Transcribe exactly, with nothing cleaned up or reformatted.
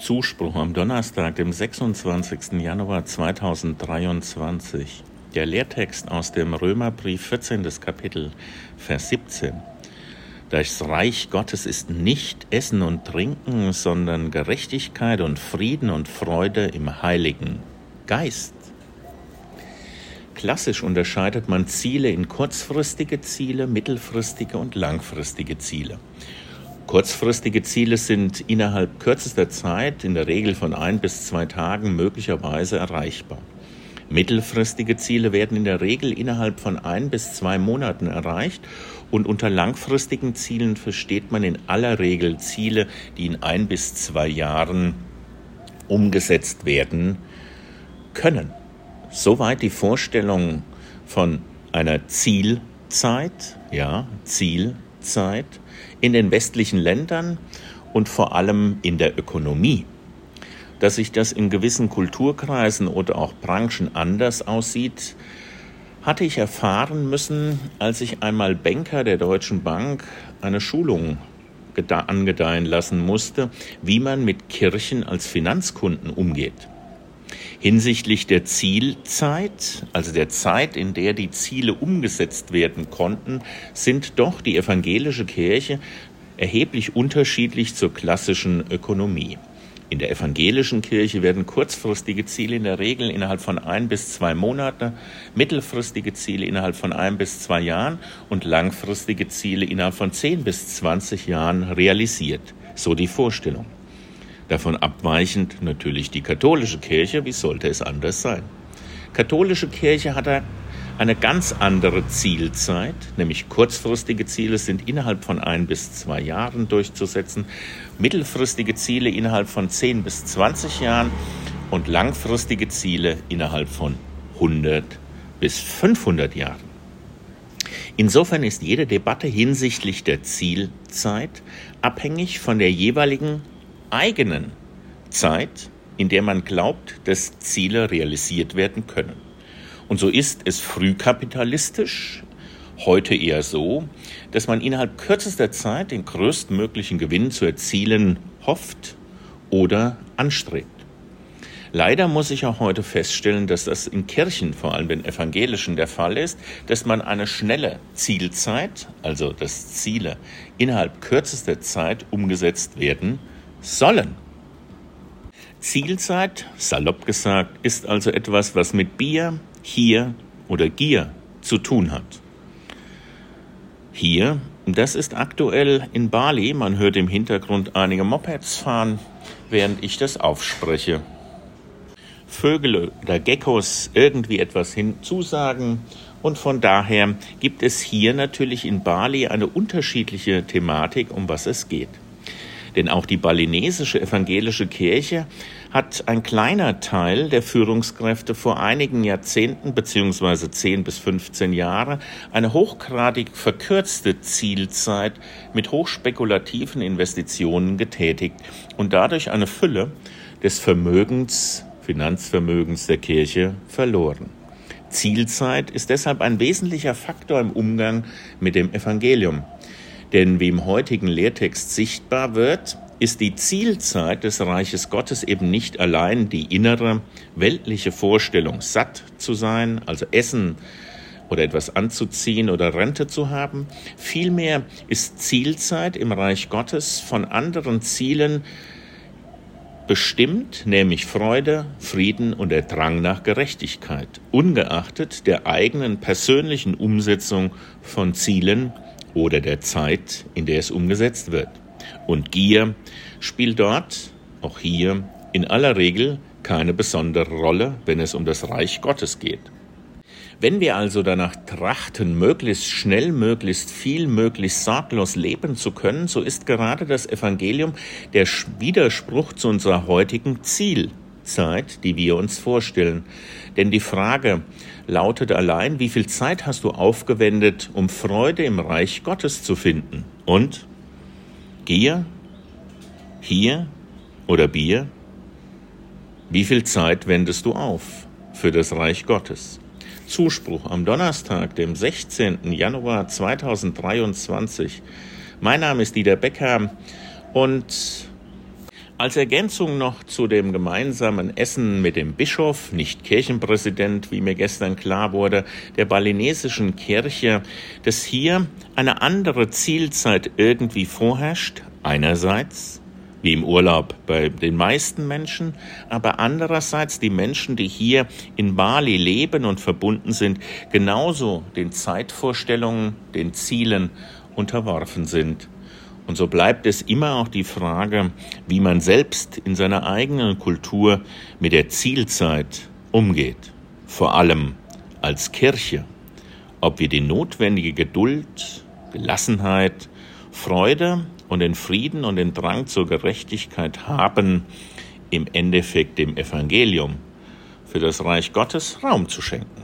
Zuspruch am Donnerstag, dem sechsundzwanzigsten Januar zweitausenddreiundzwanzig. Der Lehrtext aus dem Römerbrief, vierzehntes Kapitel, Vers siebzehn. Das Reich Gottes ist nicht Essen und Trinken, sondern Gerechtigkeit und Frieden und Freude im Heiligen Geist. Klassisch unterscheidet man Ziele in kurzfristige Ziele, mittelfristige und langfristige Ziele. Kurzfristige Ziele sind innerhalb kürzester Zeit, in der Regel von ein bis zwei Tagen, möglicherweise erreichbar. Mittelfristige Ziele werden in der Regel innerhalb von ein bis zwei Monaten erreicht und unter langfristigen Zielen versteht man in aller Regel Ziele, die in ein bis zwei Jahren umgesetzt werden können. Soweit die Vorstellung von einer Zielzeit, ja, Zielzeit in den westlichen Ländern und vor allem in der Ökonomie. Dass sich das in gewissen Kulturkreisen oder auch Branchen anders aussieht, hatte ich erfahren müssen, als ich einmal Banker der Deutschen Bank eine Schulung angedeihen lassen musste, wie man mit Kirchen als Finanzkunden umgeht. Hinsichtlich der Zielzeit, also der Zeit, in der die Ziele umgesetzt werden konnten, sind doch die evangelische Kirche erheblich unterschiedlich zur klassischen Ökonomie. In der evangelischen Kirche werden kurzfristige Ziele in der Regel innerhalb von ein bis zwei Monaten, mittelfristige Ziele innerhalb von ein bis zwei Jahren und langfristige Ziele innerhalb von zehn bis zwanzig Jahren realisiert. So die Vorstellung. Davon abweichend natürlich die katholische Kirche, wie sollte es anders sein? Katholische Kirche hat eine ganz andere Zielzeit, nämlich kurzfristige Ziele sind innerhalb von ein bis zwei Jahren durchzusetzen, mittelfristige Ziele innerhalb von zehn bis zwanzig Jahren und langfristige Ziele innerhalb von hundert bis fünfhundert Jahren. Insofern ist jede Debatte hinsichtlich der Zielzeit abhängig von der jeweiligen eigenen Zeit, in der man glaubt, dass Ziele realisiert werden können. Und so ist es frühkapitalistisch, heute eher so, dass man innerhalb kürzester Zeit den größtmöglichen Gewinn zu erzielen hofft oder anstrebt. Leider muss ich auch heute feststellen, dass das in Kirchen, vor allem den evangelischen, der Fall ist, dass man eine schnelle Zielzeit, also dass Ziele innerhalb kürzester Zeit umgesetzt werden sollen. Zielzeit, salopp gesagt, ist also etwas, was mit Bier, hier oder Gier zu tun hat. Hier, das ist aktuell in Bali, man hört im Hintergrund einige Mopeds fahren, während ich das aufspreche. Vögel oder Geckos irgendwie etwas hinzusagen und von daher gibt es hier natürlich in Bali eine unterschiedliche Thematik, um was es geht. Denn auch die balinesische evangelische Kirche hat ein kleiner Teil der Führungskräfte vor einigen Jahrzehnten bzw. zehn bis fünfzehn Jahre eine hochgradig verkürzte Zielzeit mit hochspekulativen Investitionen getätigt und dadurch eine Fülle des Vermögens, Finanzvermögens der Kirche verloren. Zielzeit ist deshalb ein wesentlicher Faktor im Umgang mit dem Evangelium. Denn wie im heutigen Lehrtext sichtbar wird, ist die Zielzeit des Reiches Gottes eben nicht allein die innere, weltliche Vorstellung, satt zu sein, also essen oder etwas anzuziehen oder Rente zu haben. Vielmehr ist Zielzeit im Reich Gottes von anderen Zielen bestimmt, nämlich Freude, Frieden und der Drang nach Gerechtigkeit, ungeachtet der eigenen persönlichen Umsetzung von Zielen oder der Zeit, in der es umgesetzt wird. Und Gier spielt dort, auch hier, in aller Regel keine besondere Rolle, wenn es um das Reich Gottes geht. Wenn wir also danach trachten, möglichst schnell, möglichst viel, möglichst sorglos leben zu können, so ist gerade das Evangelium der Widerspruch zu unserer heutigen Zielzeit, die wir uns vorstellen. Denn die Frage lautet allein, wie viel Zeit hast du aufgewendet, um Freude im Reich Gottes zu finden? Und Gier, hier oder Bier? Wie viel Zeit wendest du auf für das Reich Gottes? Zuspruch am Donnerstag, dem sechzehnten Januar zweitausenddreiundzwanzig. Mein Name ist Dieter Becker und Als Ergänzung noch zu dem gemeinsamen Essen mit dem Bischof, nicht Kirchenpräsident, wie mir gestern klar wurde, der balinesischen Kirche, dass hier eine andere Zielzeit irgendwie vorherrscht, einerseits, wie im Urlaub bei den meisten Menschen, aber andererseits die Menschen, die hier in Bali leben und verbunden sind, genauso den Zeitvorstellungen, den Zielen unterworfen sind. Und so bleibt es immer auch die Frage, wie man selbst in seiner eigenen Kultur mit der Zielzeit umgeht. Vor allem als Kirche. Ob wir die notwendige Geduld, Gelassenheit, Freude und den Frieden und den Drang zur Gerechtigkeit haben, im Endeffekt dem Evangelium für das Reich Gottes Raum zu schenken.